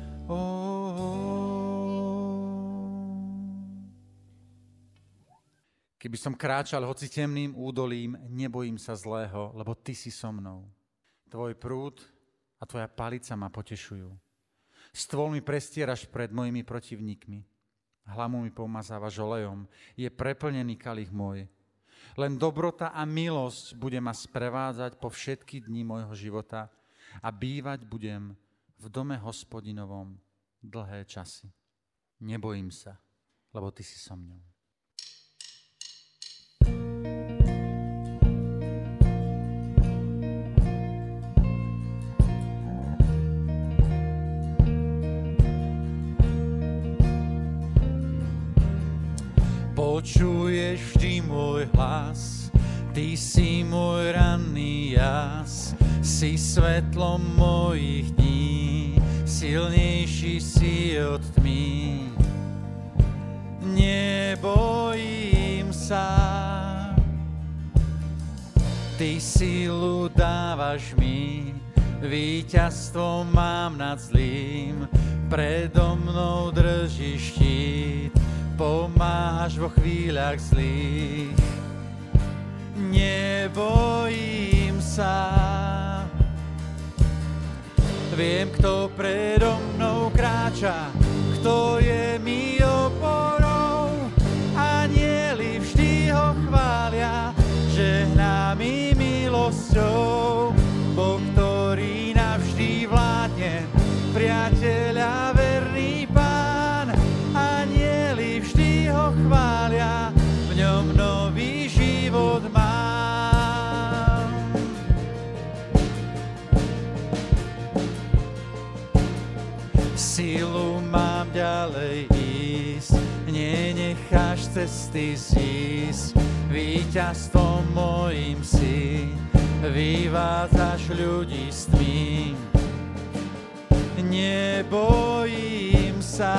Keby som kráčal hoci temným údolím, nebojím sa zlého, lebo Ty si so mnou. Tvoj prúd a Tvoja palica ma potešujú. Stôl mi prestieraš pred mojimi protivníkmi. Hlavu mi pomazávaš olejom. Je preplnený kalich môj. Len dobrota a milosť bude ma sprevádzať po všetky dni môjho života a bývať budem v dome Hospodinovom dlhé časy. Nebojím sa, lebo Ty si so mnou. Počuješ vždy môj hlas, Ty si môj ranný jas, si svetlom mojich dní, silnejší si od tmy. Nebojím sa, Ty sílu dávaš mi, víťazstvo mám nad zlým, predo mnou držíš štít, pomáhaš vo chvíľach zlých. Nebojím sa, viem, kto predo mnou kráča, kto je mi oporou. Anjeli vždy ho chvália, žehná mi milosťou. Boh, ktorý navždy vládne, priateľ a verný Pán. Anjeli vždy ho chvália, v ňom nový život mám. Sílu mám ďalej ísť, nenecháš cesty zísť. Víťazstvom mojím si, vyvádzaš ľudí s tmím. Nebojím sa,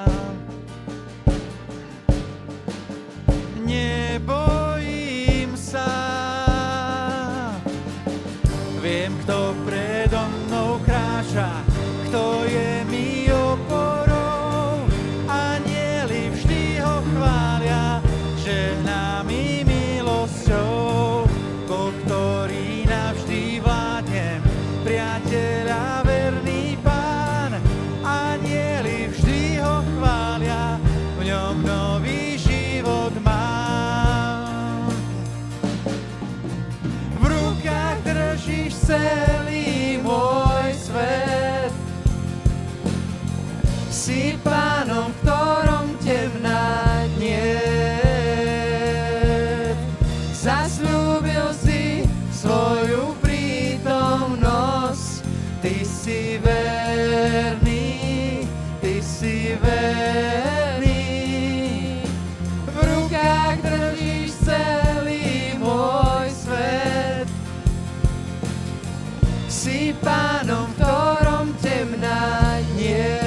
nebojím sa. Viem, kto predo mnou kráča, kto je mi oporou. Anjeli vždy ho chvália, žehná mi milosťou. Boh, ktorý navždy vládne, priateľ a verný Pán. Anjeli vždy ho chvália, v ňom nový život mám. V rukách držíš celý môj svet, si Pánom, v ktorom temná niet. Zasľúbil si svoju prítomnosť, ty si verný, ty si verný. V rukách držíš celý môj svet, si Pánom, v ktorom temná niet.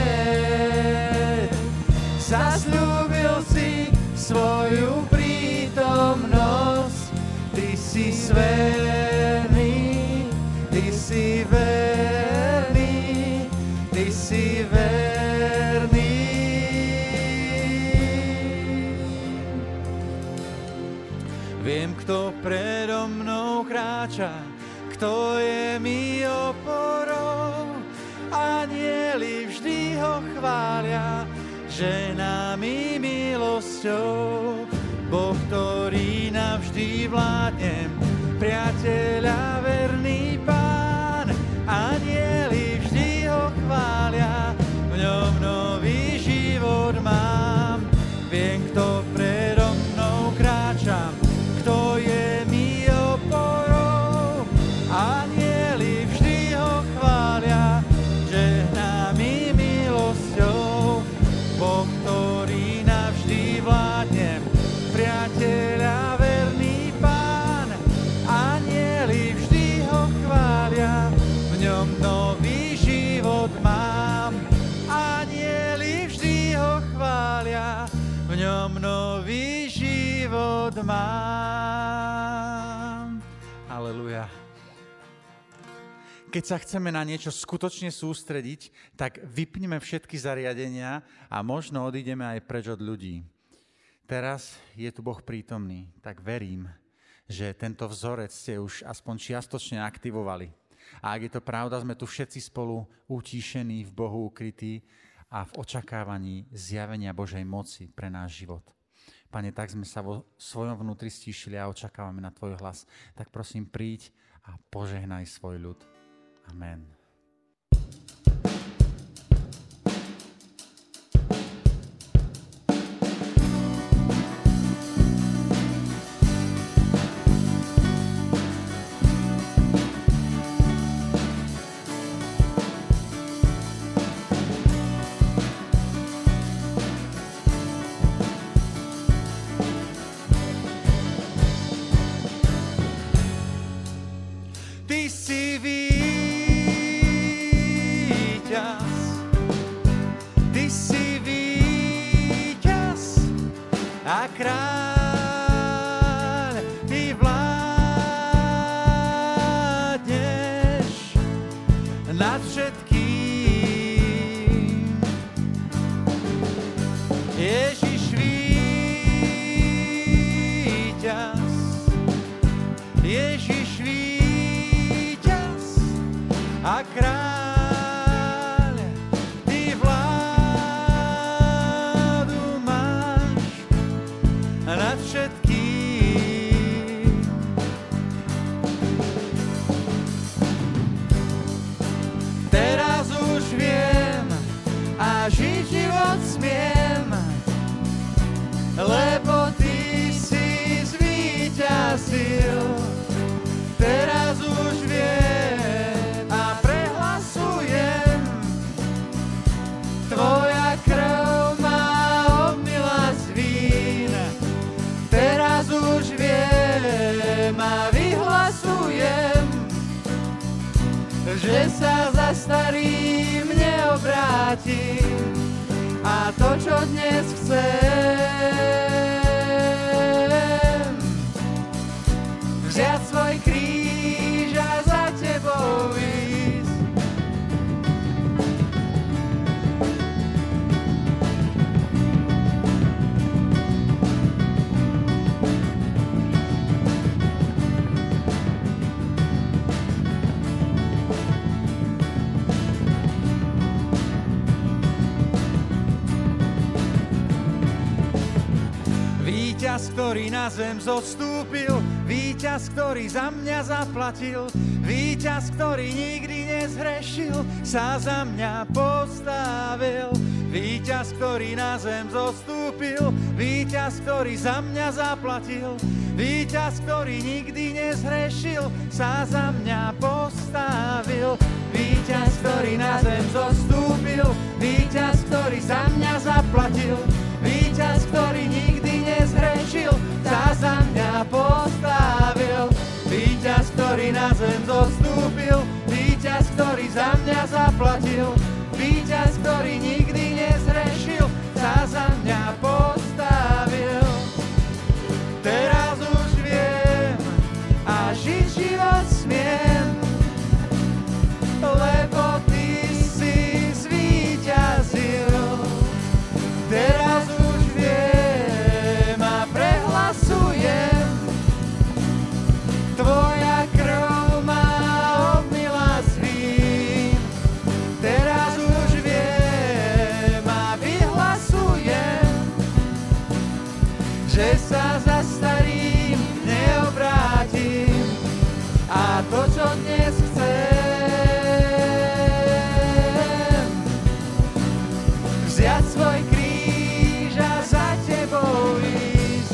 Zasľúbil si svoju prítomnosť, ty si verný, ty si verný, ty si verný. Viem, kto predo mnou kráča, kto je mi oporou. Anjeli vždy ho chvália, žehná mi milosťou. Boh, ktorý navždy vládne, priateľ a verný Pán. Anjeli vždy ho chvália, v ňom nový život mám. Viem, kto predo mnou kráča, kto je mi oporou. Anjeli vždy ho chvália, žehná mi milosťou. Boh, ktorý navždy vládne, priateľ a verný Pán. Anjeli vždy ho chvália, v ňom nový život mám. Anjeli vždy ho chvália, v ňom nový život mám. Halelujá. Keď sa chceme na niečo skutočne sústrediť, tak vypneme všetky zariadenia a možno odídeme aj preč od ľudí. Teraz je tu Boh prítomný, tak verím, že tento vzorec ste už aspoň čiastočne aktivovali. A ak je to pravda, sme tu všetci spolu utíšení, v Bohu ukrytí a v očakávaní zjavenia Božej moci pre náš život. Pane, tak sme sa vo svojom vnútri stíšili a očakávame na Tvoj hlas. Tak prosím, príď a požehnaj svoj ľud. Amen. Ty si víťaz, ty si víťaz a kráľ, ty vládneš. Ježiš víťaz, Ježiš víťaz a kráľ, ty vládu máš nad všetkým. Teraz už viem a žiť život smiem, lebo ty si zvíťazil. Teraz už viem a prehlasujem, tvoja krv ma obmyla z vín. Teraz už viem a vyhlasujem, že sa za starým neobrátim. A to, čo dnes chcem, vziať svoj kríž a za tebou ísť. Víťaz, ktorý na zem zostúpil, víťaz, ktorý za mňa zaplatil, víťaz, ktorý nikdy nezhrešil, sa za mňa postavil. Víťaz, ktorý na zem zostúpil, víťaz, ktorý za mňa zaplatil, víťaz, ktorý nikdy nezhrešil, sa za mňa postavil. Víťaz, ktorý na zem zostúpil, víťaz, ktorý za mňa zaplatil, víťaz, ktorý nikdy nezhrešil, sa za mňa postavil. Víťaz, ktorý na zem zostúpil, víťaz, ktorý za mňa zaplatil, víťaz, ktorý nikdy nezhrešil, sa za mňa postavil. Teraz už viem a žiť život smiem, lebo ty si zvíťazil. Teraz už viem a prehlasujem, tvoja krv ma obmyla z vín. Teraz už viem a vyhlasujem, že sa za starým neobrátim. A to, čo dnes chcem, vziať svoj kríž a za tebou ísť.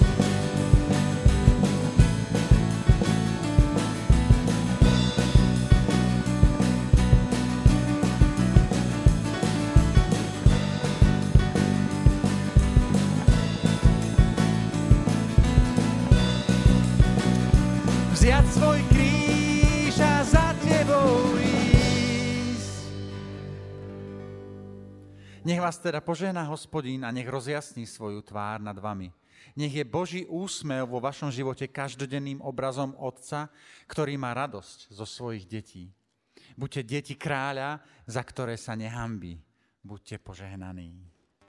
Vziať svoj kríž a za tebou ísť. Nech vás teda požehná Hospodín a nech rozjasní svoju tvár nad vami. Nech je Boží úsmev vo vašom živote každodenným obrazom Otca, ktorý má radosť zo svojich detí. Buďte deti kráľa, za ktoré sa nehanbí. Buďte požehnaní.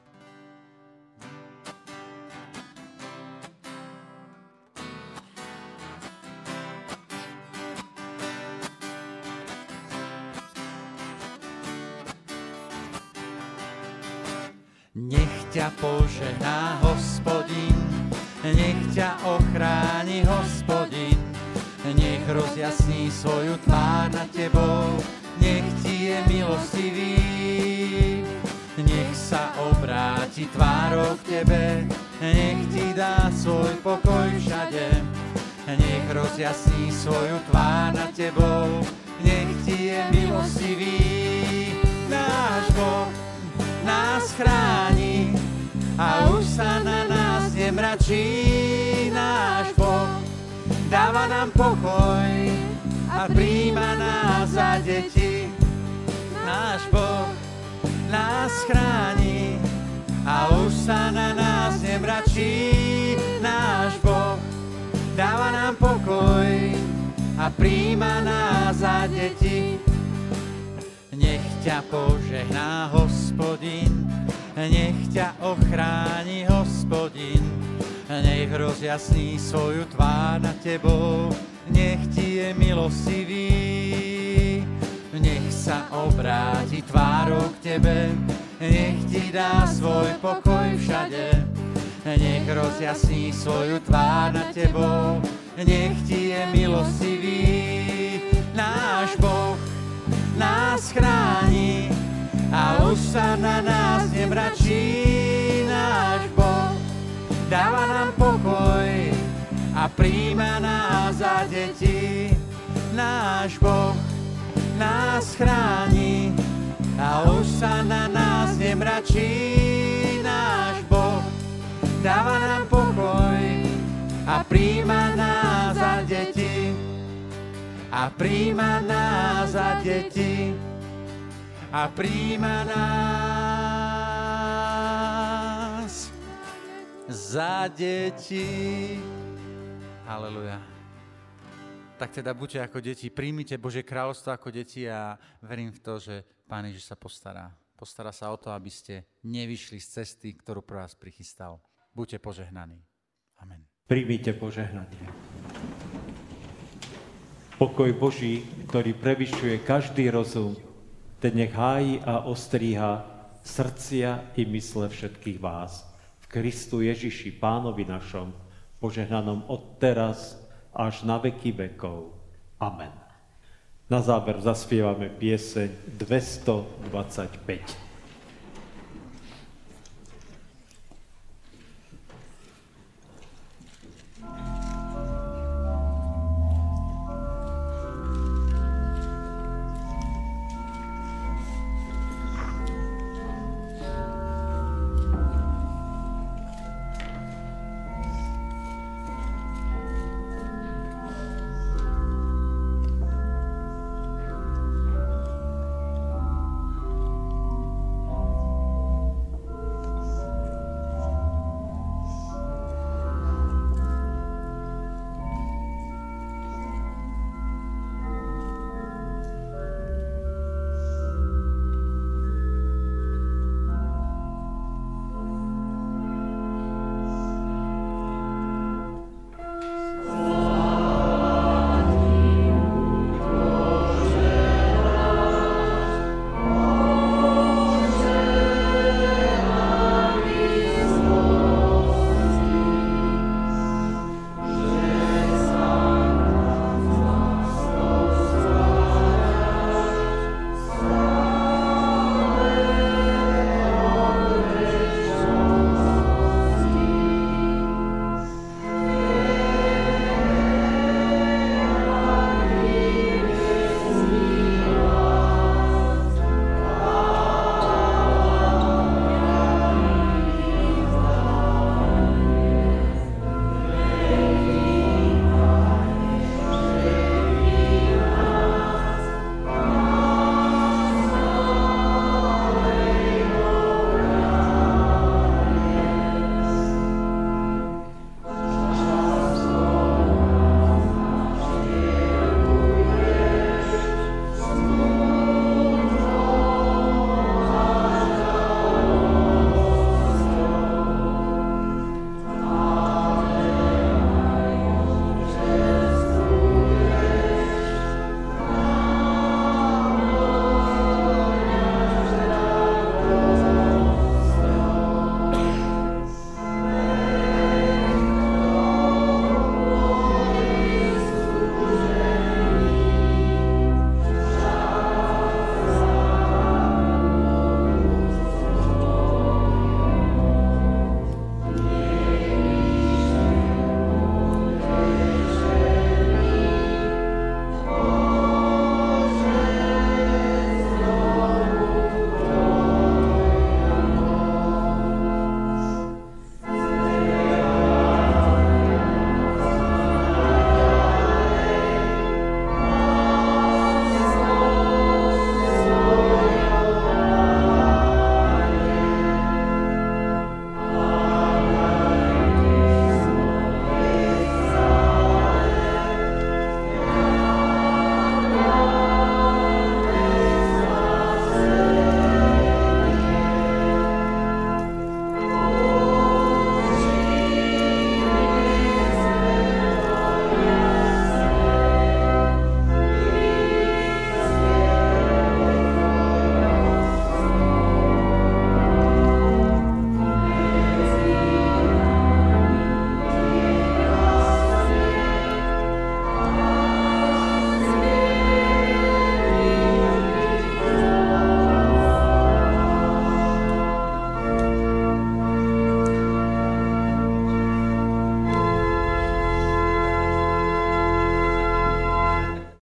Nech ťa požehná Hospodin, nech ťa ochráni Hospodin, nech rozjasní svoju tvár nad tebou, nech ti je milostivý, nech sa obráti tvárou k tebe, nech ti dá svoj pokoj všade, nech rozjasní svoju tvár nad tebou, nech ti je milostivý. Náš Boh nás chráni a už sa na nás nemračí. Náš Boh dáva nám pokoj a prijíma nás za deti. Náš Boh nás chráni a už sa na nás nemračí. Náš Boh dáva nám pokoj a prijíma nás za deti. Nech ťa požehná Hospodin, nech ťa ochráni Hospodin, nech rozjasní svoju tvár nad tebou, nech ti je milostivý, nech sa obráti tvárou k tebe, nech ti dá svoj pokoj všade, nech rozjasní svoju tvár nad tebou, nech ti je milostivý. Náš Boh nás chráni a už sa na nás nemračí. Náš Boh dáva nám pokoj a prijíma nás za deti. Náš Boh nás chráni a už sa na nás nemračí. Náš Boh dáva nám pokoj a prijíma nás za deti. A prijíma nás za deti. A prijíma nás za deti. Haleluja. Tak teda buďte ako deti, príjmite Božie kráľovstvo ako deti a verím v to, že Pán Ježiš sa postará. Postará sa o to, aby ste nevyšli z cesty, ktorú pre vás prichystal. Buďte požehnaní. Amen. Príjmite požehnanie. Pokoj Boží, ktorý prevyšuje každý rozum, ten nech hájí a ostríha srdcia i mysle všetkých vás. V Kristu Ježiši, Pánovi našom, požehnanom od teraz až na veky vekov. Amen. Na záver zaspievame pieseň 225.